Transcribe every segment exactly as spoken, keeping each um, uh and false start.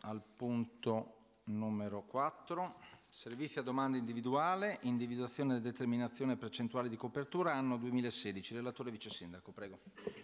al punto numero quattro, servizi a domanda individuale, individuazione e determinazione percentuali di copertura, anno duemilasedici. Relatore Vice Sindaco, prego.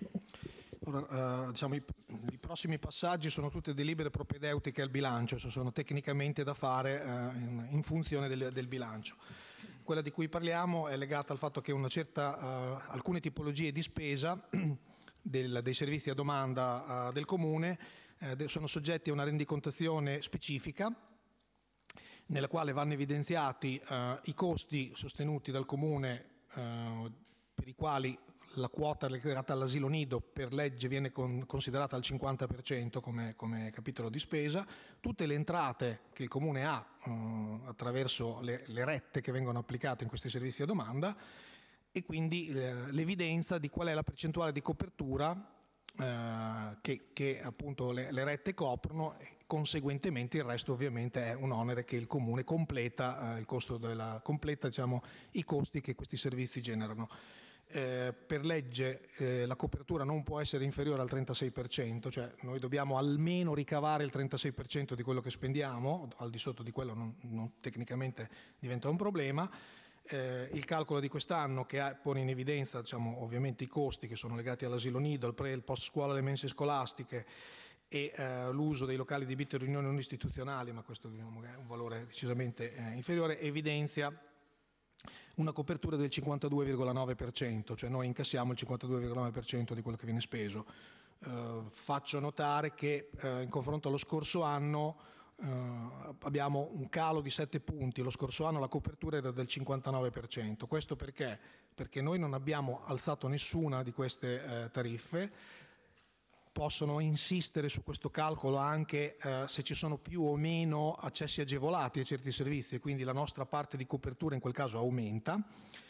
Ora, eh, diciamo, i, i prossimi passaggi sono tutte delibere propedeutiche al bilancio, cioè sono tecnicamente da fare eh, in, in funzione del, del bilancio. Quella di cui parliamo è legata al fatto che una certa, eh, alcune tipologie di spesa del, dei servizi a domanda eh, del Comune eh, sono soggetti a una rendicontazione specifica, nella quale vanno evidenziati eh, i costi sostenuti dal Comune eh, per i quali la quota legata all'asilo nido per legge viene con, considerata al cinquanta per cento come, come capitolo di spesa, tutte le entrate che il Comune ha eh, attraverso le, le rette che vengono applicate in questi servizi a domanda e quindi eh, l'evidenza di qual è la percentuale di copertura eh, che, che appunto le, le rette coprono e conseguentemente il resto ovviamente è un onere che il Comune completa, eh, il costo della, completa diciamo, i costi che questi servizi generano. Eh, per legge eh, la copertura non può essere inferiore al trentasei per cento, cioè noi dobbiamo almeno ricavare il trentasei per cento di quello che spendiamo, al di sotto di quello non, non, tecnicamente diventa un problema. Eh, il calcolo di quest'anno che ha, pone in evidenza diciamo, ovviamente i costi che sono legati all'asilo nido, al pre e il post scuola, le mense scolastiche e eh, l'uso dei locali di adibiti a riunioni non istituzionali, ma questo diciamo, è un valore decisamente eh, inferiore, evidenzia una copertura del cinquantadue virgola nove per cento, cioè noi incassiamo il cinquantadue virgola nove per cento di quello che viene speso. Eh, faccio notare che eh, in confronto allo scorso anno eh, abbiamo un calo di sette punti, lo scorso anno la copertura era del cinquantanove per cento. Questo perché? Perché noi non abbiamo alzato nessuna di queste eh, tariffe. Possono insistere su questo calcolo anche eh, se ci sono più o meno accessi agevolati a certi servizi e quindi la nostra parte di copertura in quel caso aumenta.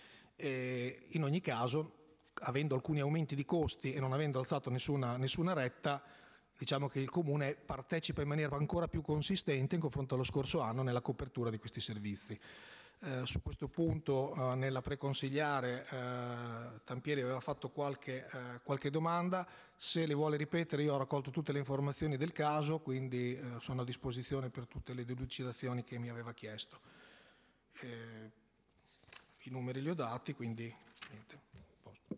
E in ogni caso, avendo alcuni aumenti di costi e non avendo alzato nessuna, nessuna retta, diciamo che il Comune partecipa in maniera ancora più consistente in confronto allo scorso anno nella copertura di questi servizi. Eh, su questo punto eh, nella preconsigliare eh, Tampieri aveva fatto qualche, eh, qualche domanda, se le vuole ripetere io ho raccolto tutte le informazioni del caso, quindi eh, sono a disposizione per tutte le delucidazioni che mi aveva chiesto. Eh, I numeri li ho dati, quindi niente. Posto.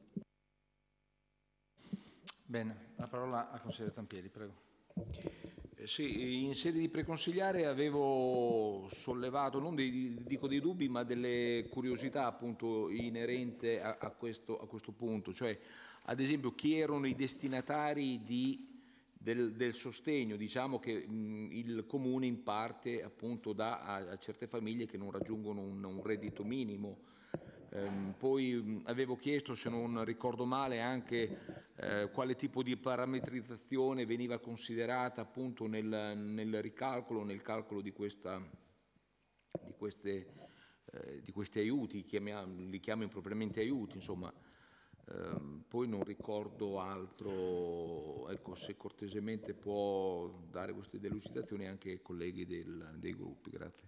Bene, la parola al consigliere Tampieri, prego. Eh sì, in sede di preconsigliare avevo sollevato, non dei, dico dei dubbi, ma delle curiosità appunto inerente a, a, questo, a questo punto, cioè ad esempio chi erano i destinatari di, del, del sostegno, diciamo che mh, il Comune in parte appunto dà a, a certe famiglie che non raggiungono un, un reddito minimo. Um, poi um, avevo chiesto, se non ricordo male, anche uh, quale tipo di parametrizzazione veniva considerata appunto nel, nel ricalcolo, nel calcolo di, questa, di, queste, uh, di questi aiuti, chiamiamo, li chiamo impropriamente aiuti, insomma. Um, poi non ricordo altro, ecco, se cortesemente può dare queste delucidazioni anche ai colleghi del, dei gruppi, grazie.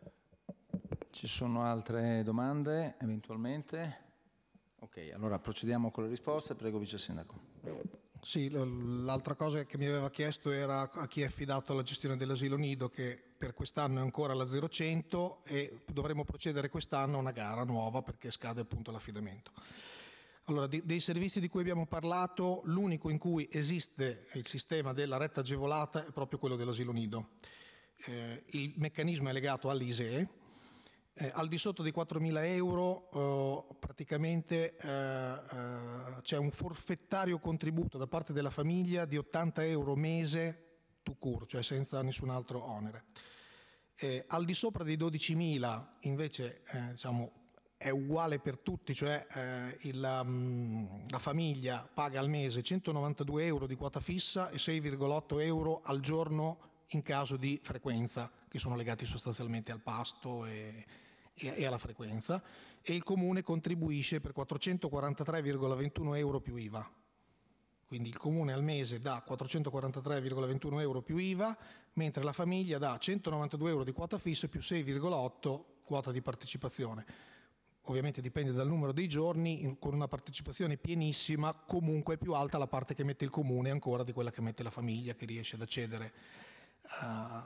Ci sono altre domande eventualmente? Ok, allora procediamo con le risposte. Prego Vice Sindaco. Sì, l'altra cosa che mi aveva chiesto era a chi è affidato la gestione dell'asilo nido, che per quest'anno è ancora la zero cento e dovremo procedere quest'anno a una gara nuova perché scade appunto l'affidamento. Allora, dei servizi di cui abbiamo parlato, l'unico in cui esiste il sistema della retta agevolata è proprio quello dell'asilo nido. Eh, il meccanismo è legato all'I S E E. Eh, al di sotto dei quattromila euro eh, praticamente eh, eh, c'è un forfettario contributo da parte della famiglia di ottanta euro mese to cure, cioè senza nessun altro onere. Eh, al di sopra dei dodicimila invece eh, diciamo, è uguale per tutti, cioè eh, il, um, la famiglia paga al mese centonovantadue euro di quota fissa e sei virgola otto euro al giorno in caso di frequenza, che sono legati sostanzialmente al pasto e, e, e alla frequenza, e il Comune contribuisce per quattrocentoquarantatré virgola ventuno euro più I V A. Quindi il Comune al mese dà quattrocentoquarantatré virgola ventuno euro più I V A, mentre la famiglia dà centonovantadue euro di quota fissa più sei virgola otto quota di partecipazione. Ovviamente dipende dal numero dei giorni, con una partecipazione pienissima comunque è più alta la parte che mette il Comune ancora di quella che mette la famiglia, che riesce ad accedere Uh,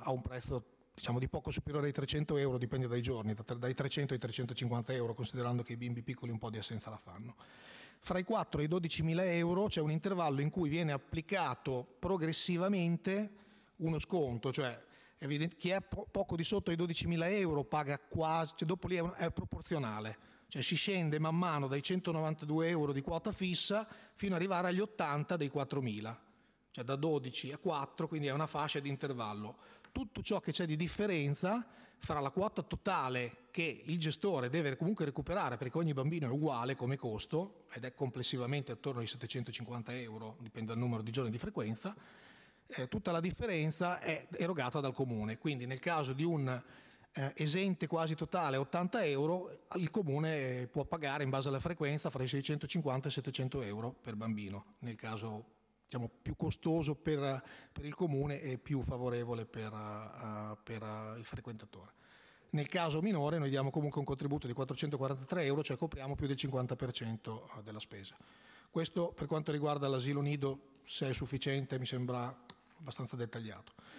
a un prezzo diciamo di poco superiore ai trecento euro, dipende dai giorni, dai trecento ai trecentocinquanta euro, considerando che i bimbi piccoli un po' di assenza la fanno. Fra i quattro e i dodicimila euro c'è un intervallo in cui viene applicato progressivamente uno sconto, cioè evidente, chi è po- poco di sotto ai dodicimila euro paga quasi, cioè dopo lì è, un, è proporzionale, cioè si scende man mano dai centonovantadue euro di quota fissa fino ad arrivare agli ottanta dei quattromila, cioè da dodici a quattro, quindi è una fascia di intervallo. Tutto ciò che c'è di differenza fra la quota totale che il gestore deve comunque recuperare, perché ogni bambino è uguale come costo, ed è complessivamente attorno ai settecentocinquanta euro, dipende dal numero di giorni di frequenza, eh, tutta la differenza è erogata dal comune. Quindi nel caso di un eh, esente quasi totale ottanta euro, il comune può pagare in base alla frequenza fra i seicentocinquanta e i settecento euro per bambino, nel caso diciamo, più costoso per, per il comune e più favorevole per, uh, per uh, il frequentatore. Nel caso minore noi diamo comunque un contributo di quattrocentoquarantatré euro, cioè copriamo più del cinquanta per cento della spesa. Questo per quanto riguarda l'asilo nido, se è sufficiente, mi sembra abbastanza dettagliato.